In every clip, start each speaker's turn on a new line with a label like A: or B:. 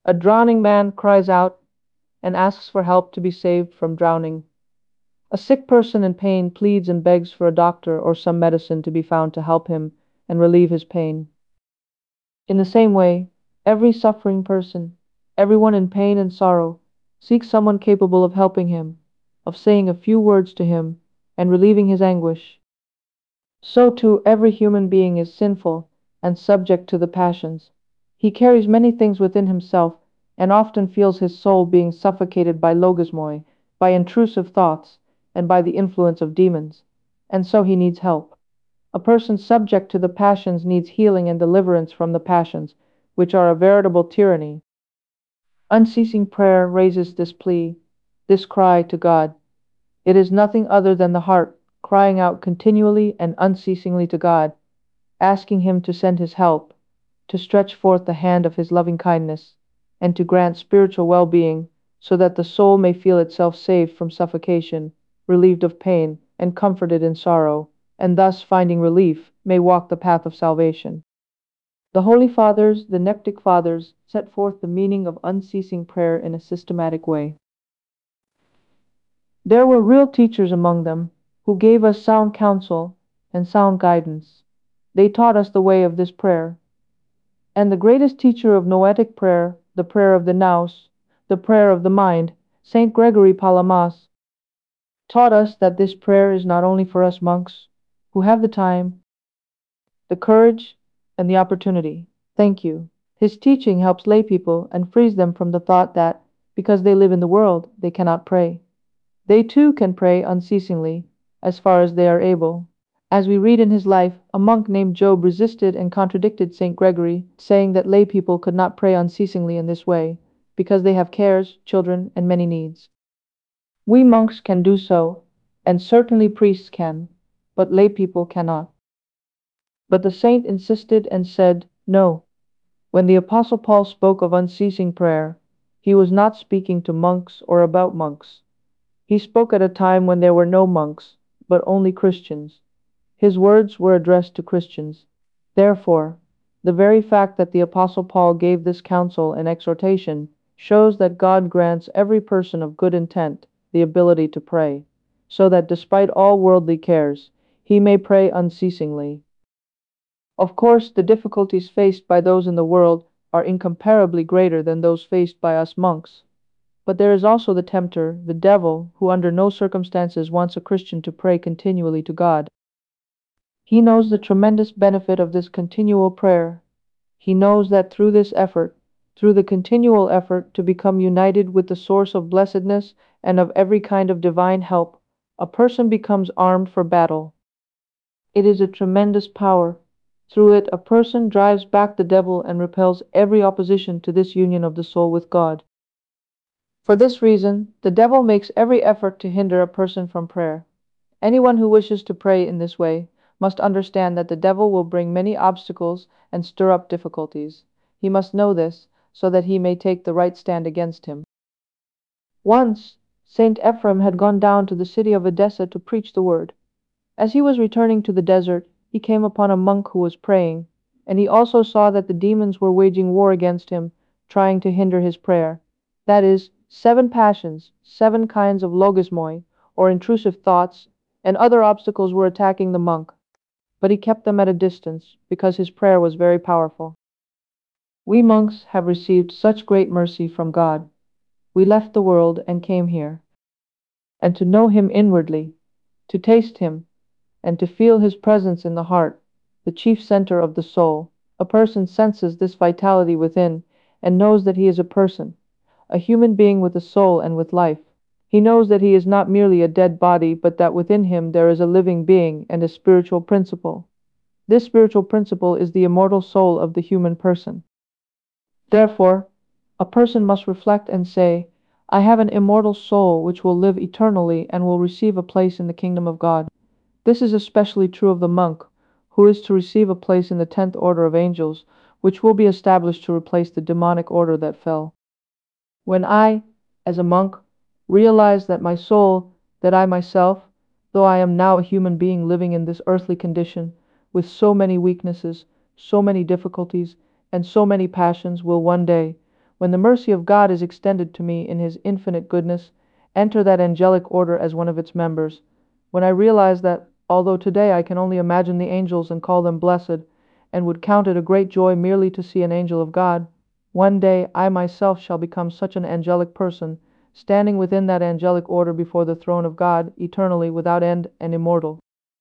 A: A drowning man cries out and asks for help to be saved from drowning. A sick person in pain pleads and begs for a doctor or some medicine to be found to help him and relieve his pain. In the same way, every suffering person, everyone in pain and sorrow, seeks someone capable of helping him, of saying a few words to him and relieving his anguish. So too every human being is sinful and subject to the passions. He carries many things within himself and often feels his soul being suffocated by logismoi, by intrusive thoughts, and by the influence of demons. And so he needs help. A person subject to the passions needs healing and deliverance from the passions, which are a veritable tyranny. Unceasing prayer raises this plea, this cry to God. It is nothing other than the heart crying out continually and unceasingly to God, asking Him to send His help, to stretch forth the hand of His loving kindness, and to grant spiritual well being, so that the soul may feel itself saved from suffocation, relieved of pain, and comforted in sorrow, and thus, finding relief, may walk the path of salvation. The Holy Fathers, the Neptic Fathers, set forth the meaning of unceasing prayer in a systematic way. There were real teachers among them, who gave us sound counsel and sound guidance. They taught us the way of this prayer. And the greatest teacher of Noetic prayer, the prayer of the Nous, the prayer of the mind, Saint Gregory Palamas, taught us that this prayer is not only for us monks, who have the time, the courage, and the opportunity. Thank you. His teaching helps lay people and frees them from the thought that, because they live in the world, they cannot pray. They too can pray unceasingly, as far as they are able. As we read in his life, a monk named Job resisted and contradicted St. Gregory, saying that lay people could not pray unceasingly in this way, because they have cares, children, and many needs. We monks can do so, and certainly priests can, but lay people cannot. But the saint insisted and said, no. When the Apostle Paul spoke of unceasing prayer, he was not speaking to monks or about monks. He spoke at a time when there were no monks, but only Christians. His words were addressed to Christians. Therefore, the very fact that the Apostle Paul gave this counsel and exhortation shows that God grants every person of good intent the ability to pray, so that despite all worldly cares, he may pray unceasingly. Of course, the difficulties faced by those in the world are incomparably greater than those faced by us monks. But there is also the tempter, the devil, who under no circumstances wants a Christian to pray continually to God. He knows the tremendous benefit of this continual prayer. He knows that through this effort, through the continual effort to become united with the source of blessedness and of every kind of divine help, a person becomes armed for battle. It is a tremendous power. Through it, a person drives back the devil and repels every opposition to this union of the soul with God. For this reason, the devil makes every effort to hinder a person from prayer. Anyone who wishes to pray in this way must understand that the devil will bring many obstacles and stir up difficulties. He must know this, so that he may take the right stand against him. Once, Saint Ephrem had gone down to the city of Edessa to preach the word. As he was returning to the desert, he came upon a monk who was praying, and he also saw that the demons were waging war against him, trying to hinder his prayer. That is, 7 passions, 7 kinds of logismoi, or intrusive thoughts, and other obstacles were attacking the monk, but he kept them at a distance, because his prayer was very powerful. We monks have received such great mercy from God. We left the world and came here, and to know Him inwardly, to taste Him, and to feel His presence in the heart, the chief center of the soul, a person senses this vitality within, and knows that he is a person, a human being with a soul and with life. He knows that he is not merely a dead body, but that within him there is a living being and a spiritual principle. This spiritual principle is the immortal soul of the human person. Therefore, a person must reflect and say, I have an immortal soul which will live eternally and will receive a place in the kingdom of God. This is especially true of the monk, who is to receive a place in the 10th order of angels, which will be established to replace the demonic order that fell. When I, as a monk, realize that my soul, that I myself, though I am now a human being living in this earthly condition, with so many weaknesses, so many difficulties, and so many passions, will one day, when the mercy of God is extended to me in His infinite goodness, enter that angelic order as one of its members. When I realize that, although today I can only imagine the angels and call them blessed, and would count it a great joy merely to see an angel of God, one day I myself shall become such an angelic person, standing within that angelic order before the throne of God, eternally without end and immortal.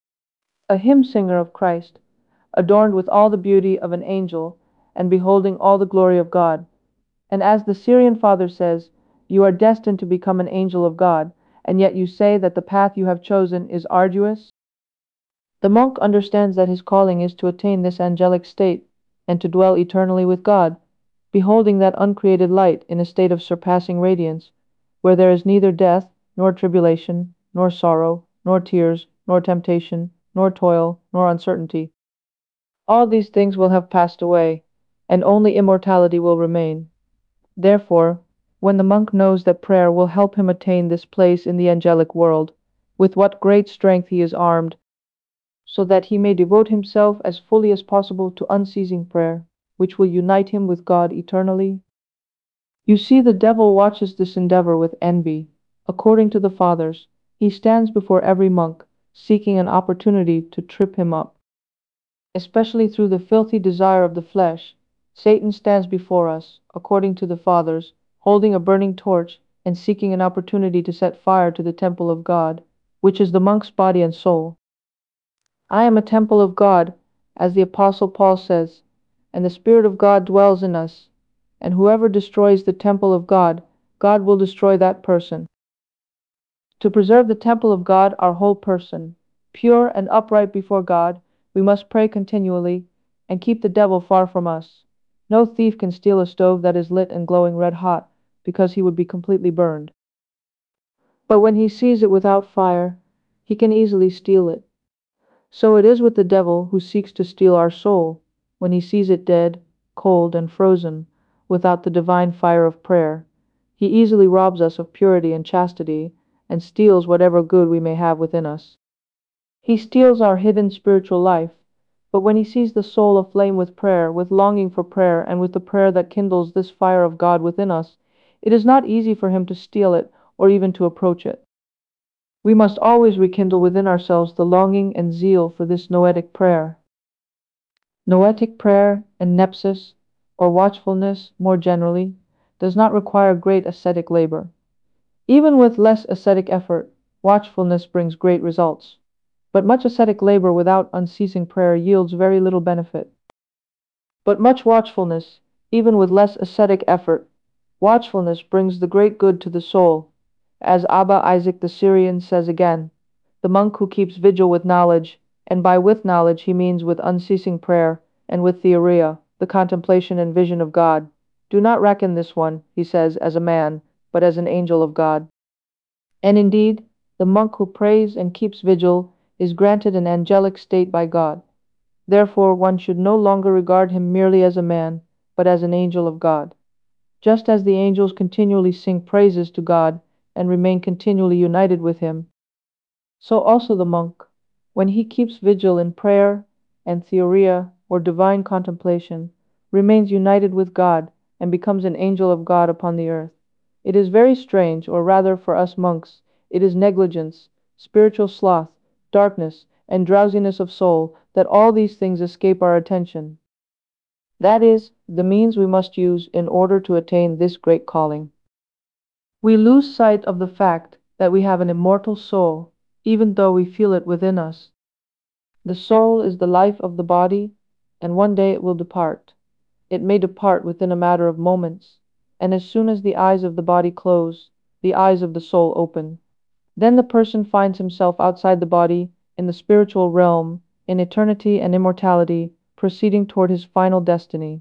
A: A hymn singer of Christ, adorned with all the beauty of an angel, and beholding all the glory of God. And as the Syrian father says, you are destined to become an angel of God, and yet you say that the path you have chosen is arduous? The monk understands that his calling is to attain this angelic state, and to dwell eternally with God, beholding that uncreated light in a state of surpassing radiance, where there is neither death, nor tribulation, nor sorrow, nor tears, nor temptation, nor toil, nor uncertainty. All these things will have passed away, and only immortality will remain. Therefore, when the monk knows that prayer will help him attain this place in the angelic world, with what great strength he is armed, so that he may devote himself as fully as possible to unceasing prayer, which will unite him with God eternally. You see, the devil watches this endeavor with envy. According to the Fathers, he stands before every monk, seeking an opportunity to trip him up. Especially through the filthy desire of the flesh, Satan stands before us, according to the Fathers, holding a burning torch and seeking an opportunity to set fire to the temple of God, which is the monk's body and soul. I am a temple of God, as the Apostle Paul says, and the Spirit of God dwells in us, and whoever destroys the temple of God, God will destroy that person. To preserve the temple of God, our whole person, pure and upright before God, we must pray continually, and keep the devil far from us. No thief can steal a stove that is lit and glowing red hot, because he would be completely burned. But when he sees it without fire, he can easily steal it. So it is with the devil who seeks to steal our soul, when he sees it dead, cold, and frozen, without the divine fire of prayer. He easily robs us of purity and chastity, and steals whatever good we may have within us. He steals our hidden spiritual life, but when he sees the soul aflame with prayer, with longing for prayer, and with the prayer that kindles this fire of God within us, it is not easy for him to steal it, or even to approach it. We must always rekindle within ourselves the longing and zeal for this noetic prayer. Noetic prayer, and nepsis, or watchfulness more generally, does not require great ascetic labor. Even with less ascetic effort, watchfulness brings great results. But much ascetic labor without unceasing prayer yields very little benefit. But much watchfulness, even with less ascetic effort, watchfulness brings the great good to the soul. As Abba Isaac the Syrian says again, the monk who keeps vigil with knowledge, and by with knowledge he means with unceasing prayer, and with theoria, the contemplation and vision of God, do not reckon this one, he says, as a man, but as an angel of God. And indeed, the monk who prays and keeps vigil is granted an angelic state by God. Therefore, one should no longer regard him merely as a man, but as an angel of God. Just as the angels continually sing praises to God and remain continually united with Him, so also the monk, when he keeps vigil in prayer and theoria or divine contemplation, remains united with God and becomes an angel of God upon the earth. It is very strange, or rather for us monks, it is negligence, spiritual sloth, darkness, and drowsiness of soul, that all these things escape our attention. That is, the means we must use in order to attain this great calling. We lose sight of the fact that we have an immortal soul, even though we feel it within us. The soul is the life of the body, and one day it will depart. It may depart within a matter of moments, and as soon as the eyes of the body close, the eyes of the soul open. Then the person finds himself outside the body, in the spiritual realm, in eternity and immortality, proceeding toward his final destiny.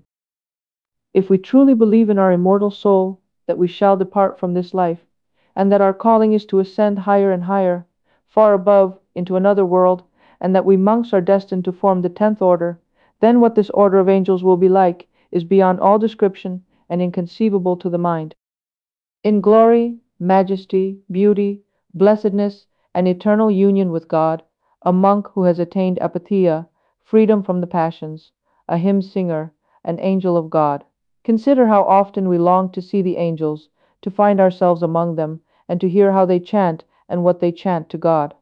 A: If we truly believe in our immortal soul, that we shall depart from this life, and that our calling is to ascend higher and higher, far above, into another world, and that we monks are destined to form the 10th order, then what this order of angels will be like is beyond all description and inconceivable to the mind. In glory, majesty, beauty, blessedness, and eternal union with God, a monk who has attained apatheia, freedom from the passions, a hymn singer, an angel of God. Consider how often we long to see the angels, to find ourselves among them, and to hear how they chant and what they chant to God.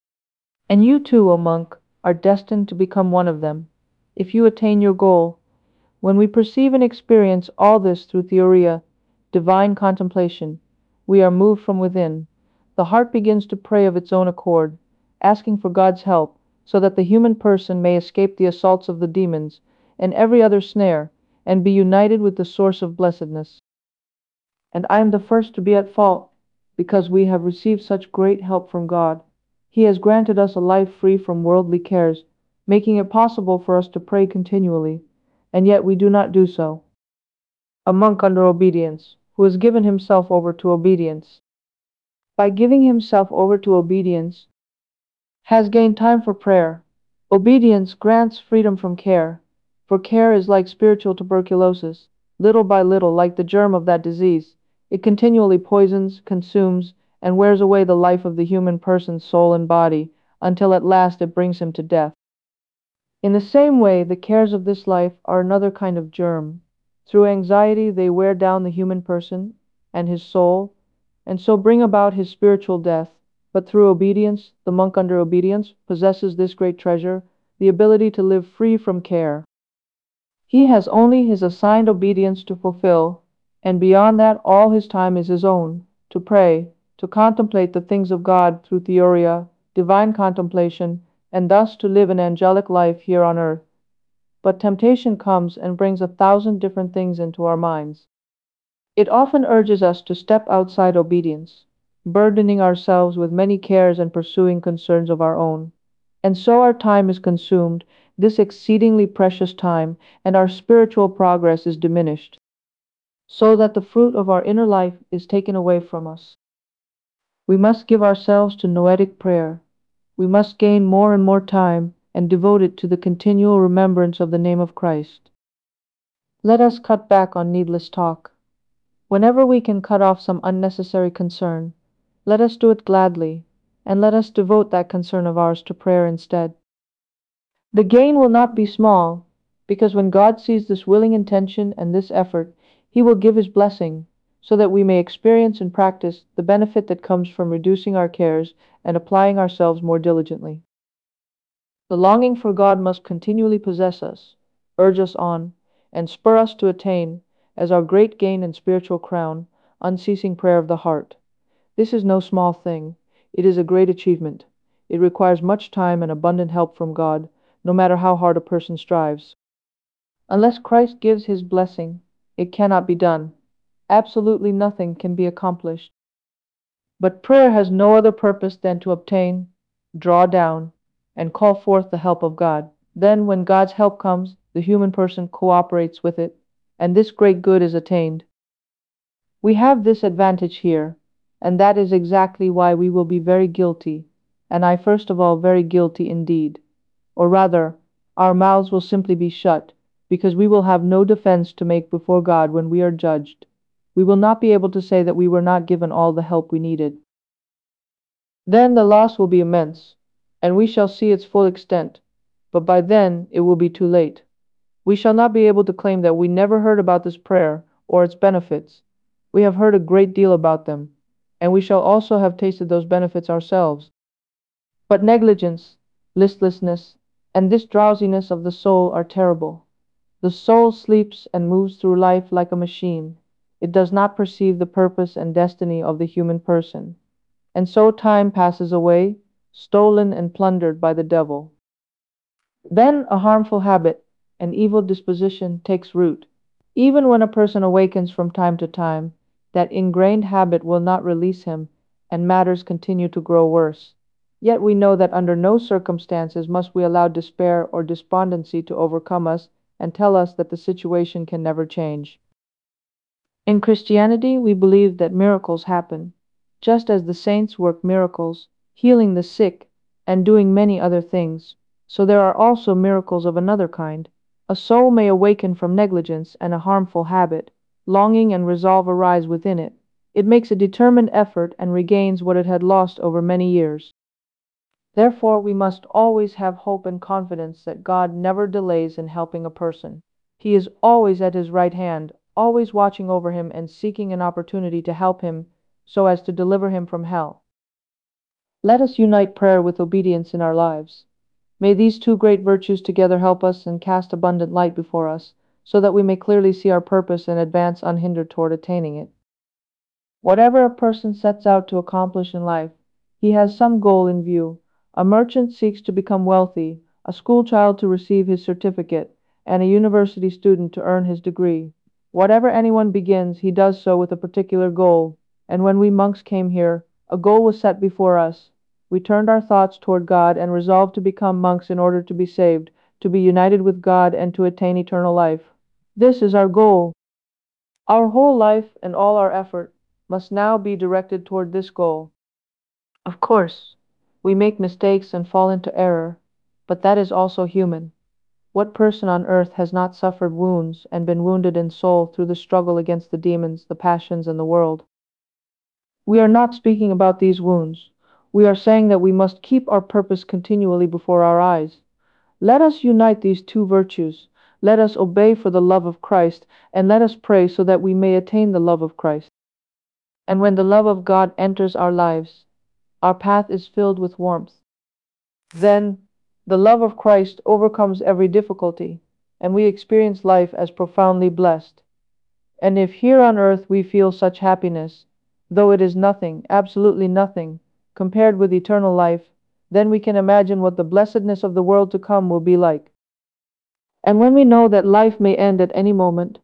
A: And you too, O monk, are destined to become one of them, if you attain your goal. When we perceive and experience all this through theoria, divine contemplation, we are moved from within. The heart begins to pray of its own accord, asking for God's help, so that the human person may escape the assaults of the demons and every other snare, and be united with the source of blessedness. And I am the first to be at fault, because we have received such great help from God. He has granted us a life free from worldly cares, making it possible for us to pray continually, and yet we do not do so. A monk under obedience, who has given himself over to obedience, by giving himself over to obedience, has gained time for prayer. Obedience grants freedom from care, for care is like spiritual tuberculosis. Little by little, like the germ of that disease, it continually poisons, consumes, and wears away the life of the human person's soul and body, until at last it brings him to death. In the same way, the cares of this life are another kind of germ. Through anxiety, they wear down the human person and his soul, and so bring about his spiritual death. But through obedience, the monk under obedience possesses this great treasure, the ability to live free from care. He has only his assigned obedience to fulfill, and beyond that all his time is his own, to pray, to contemplate the things of God through theoria, divine contemplation, and thus to live an angelic life here on earth. But temptation comes and brings 1,000 different things into our minds. It often urges us to step outside obedience, burdening ourselves with many cares and pursuing concerns of our own. And so our time is consumed, this exceedingly precious time, and our spiritual progress is diminished, so that the fruit of our inner life is taken away from us. We must give ourselves to noetic prayer. We must gain more and more time and devote it to the continual remembrance of the name of Christ. Let us cut back on needless talk. Whenever we can cut off some unnecessary concern, let us do it gladly, and let us devote that concern of ours to prayer instead. The gain will not be small, because when God sees this willing intention and this effort, He will give His blessing, so that we may experience and practice the benefit that comes from reducing our cares and applying ourselves more diligently. The longing for God must continually possess us, urge us on, and spur us to attain, as our great gain and spiritual crown, unceasing prayer of the heart. This is no small thing. It is a great achievement. It requires much time and abundant help from God, no matter how hard a person strives. Unless Christ gives His blessing, it cannot be done. Absolutely nothing can be accomplished. But prayer has no other purpose than to obtain, draw down, and call forth the help of God. Then, when God's help comes, the human person cooperates with it, and this great good is attained. We have this advantage here, and that is exactly why we will be very guilty, and I first of all very guilty indeed. Or rather, our mouths will simply be shut, because we will have no defense to make before God when we are judged. We will not be able to say that we were not given all the help we needed. Then the loss will be immense, and we shall see its full extent, but by then it will be too late. We shall not be able to claim that we never heard about this prayer or its benefits. We have heard a great deal about them, and we shall also have tasted those benefits ourselves. But negligence, listlessness, and this drowsiness of the soul are terrible. The soul sleeps and moves through life like a machine. It does not perceive the purpose and destiny of the human person. And so time passes away, stolen and plundered by the devil. Then a harmful habit, an evil disposition takes root. Even when a person awakens from time to time, that ingrained habit will not release him, and matters continue to grow worse. Yet we know that under no circumstances must we allow despair or despondency to overcome us and tell us that the situation can never change. In Christianity, we believe that miracles happen, just as the saints work miracles, healing the sick, and doing many other things. So there are also miracles of another kind. A soul may awaken from negligence and a harmful habit. Longing and resolve arise within it. It makes a determined effort and regains what it had lost over many years. Therefore, we must always have hope and confidence that God never delays in helping a person. He is always at his right hand, always watching over him and seeking an opportunity to help him so as to deliver him from hell. Let us unite prayer with obedience in our lives. May these two great virtues together help us and cast abundant light before us, so that we may clearly see our purpose and advance unhindered toward attaining it. Whatever a person sets out to accomplish in life, he has some goal in view. A merchant seeks to become wealthy, a school child to receive his certificate, and a university student to earn his degree. Whatever anyone begins, he does so with a particular goal, and when we monks came here, a goal was set before us. We turned our thoughts toward God and resolved to become monks in order to be saved, to be united with God, and to attain eternal life. This is our goal. Our whole life and all our effort must now be directed toward this goal. Of course, we make mistakes and fall into error, but that is also human. What person on earth has not suffered wounds and been wounded in soul through the struggle against the demons, the passions, and the world? We are not speaking about these wounds. We are saying that we must keep our purpose continually before our eyes. Let us unite these two virtues. Let us obey for the love of Christ, and let us pray so that we may attain the love of Christ. And when the love of God enters our lives, our path is filled with warmth. Then the love of Christ overcomes every difficulty, and we experience life as profoundly blessed. And if here on earth we feel such happiness, though it is nothing, absolutely nothing, compared with eternal life, then we can imagine what the blessedness of the world to come will be like. And when we know that life may end at any moment,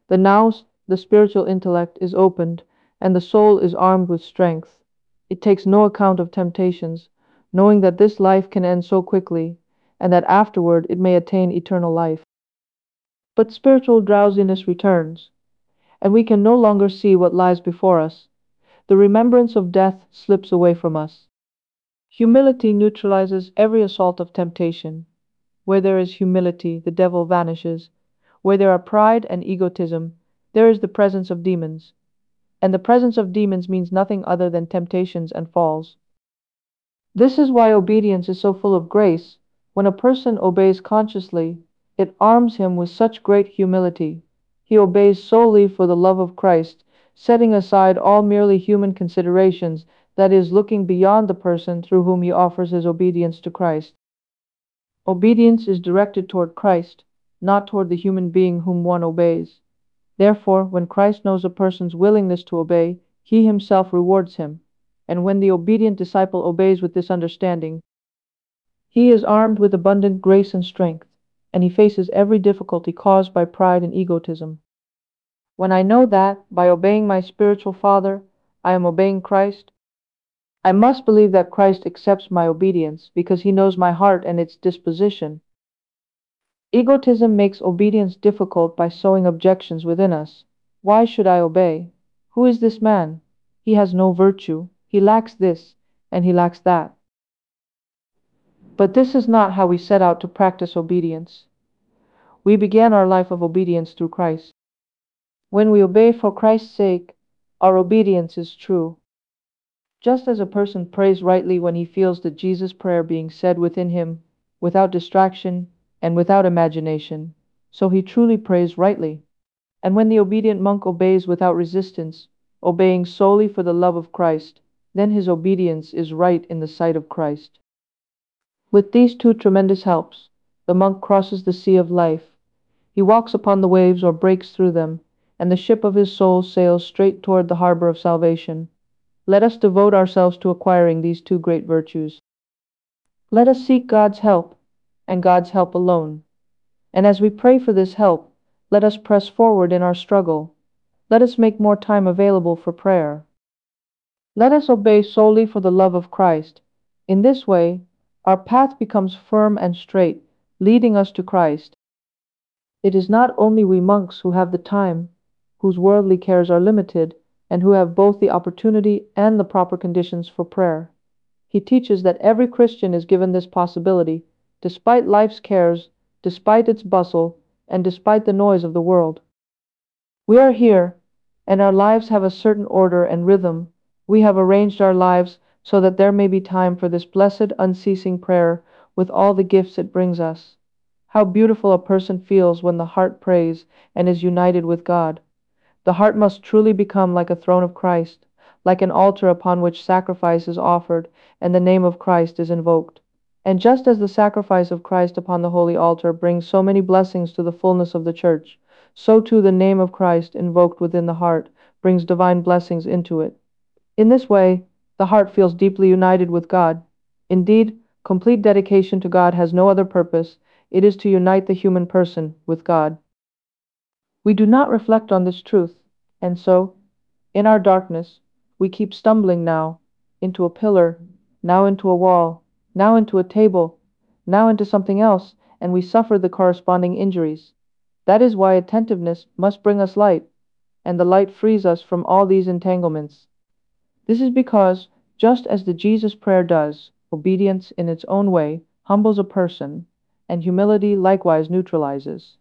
A: the spiritual intellect is opened, and the soul is armed with strength. It takes no account of temptations, knowing that this life can end so quickly, and that afterward it may attain eternal life. But spiritual drowsiness returns, and we can no longer see what lies before us. The remembrance of death slips away from us. Humility neutralizes every assault of temptation. Where there is humility, the devil vanishes. Where there are pride and egotism, there is the presence of demons. And the presence of demons means nothing other than temptations and falls. This is why obedience is so full of grace. When a person obeys consciously, it arms him with such great humility. He obeys solely for the love of Christ, setting aside all merely human considerations, that is, looking beyond the person through whom he offers his obedience to Christ. Obedience is directed toward Christ, not toward the human being whom one obeys. Therefore, when Christ knows a person's willingness to obey, he himself rewards him. And when the obedient disciple obeys with this understanding, he is armed with abundant grace and strength, and he faces every difficulty caused by pride and egotism. When I know that, by obeying my spiritual father, I am obeying Christ, I must believe that Christ accepts my obedience because he knows my heart and its disposition. Egotism makes obedience difficult by sowing objections within us. Why should I obey? Who is this man? He has no virtue. He lacks this, and he lacks that. But this is not how we set out to practice obedience. We began our life of obedience through Christ. When we obey for Christ's sake, our obedience is true. Just as a person prays rightly when he feels the Jesus prayer being said within him, without distraction and without imagination, so he truly prays rightly. And when the obedient monk obeys without resistance, obeying solely for the love of Christ, then his obedience is right in the sight of Christ. With these two tremendous helps, the monk crosses the sea of life. He walks upon the waves or breaks through them, and the ship of his soul sails straight toward the harbor of salvation. Let us devote ourselves to acquiring these two great virtues. Let us seek God's help, and God's help alone. And as we pray for this help, let us press forward in our struggle. Let us make more time available for prayer. Let us obey solely for the love of Christ. In this way, our path becomes firm and straight, leading us to Christ. It is not only we monks who have the time, whose worldly cares are limited, and who have both the opportunity and the proper conditions for prayer. He teaches that every Christian is given this possibility, despite life's cares, despite its bustle, and despite the noise of the world. We are here, and our lives have a certain order and rhythm. We have arranged our lives so that there may be time for this blessed, unceasing prayer with all the gifts it brings us. How beautiful a person feels when the heart prays and is united with God. The heart must truly become like a throne of Christ, like an altar upon which sacrifice is offered and the name of Christ is invoked. And just as the sacrifice of Christ upon the holy altar brings so many blessings to the fullness of the church, so too the name of Christ invoked within the heart brings divine blessings into it. In this way, the heart feels deeply united with God. Indeed, complete dedication to God has no other purpose. It is to unite the human person with God. We do not reflect on this truth, and so, in our darkness, we keep stumbling now into a pillar, now into a wall, now into a table, now into something else, and we suffer the corresponding injuries. That is why attentiveness must bring us light, and the light frees us from all these entanglements. This is because, just as the Jesus prayer does, obedience in its own way humbles a person, and humility likewise neutralizes.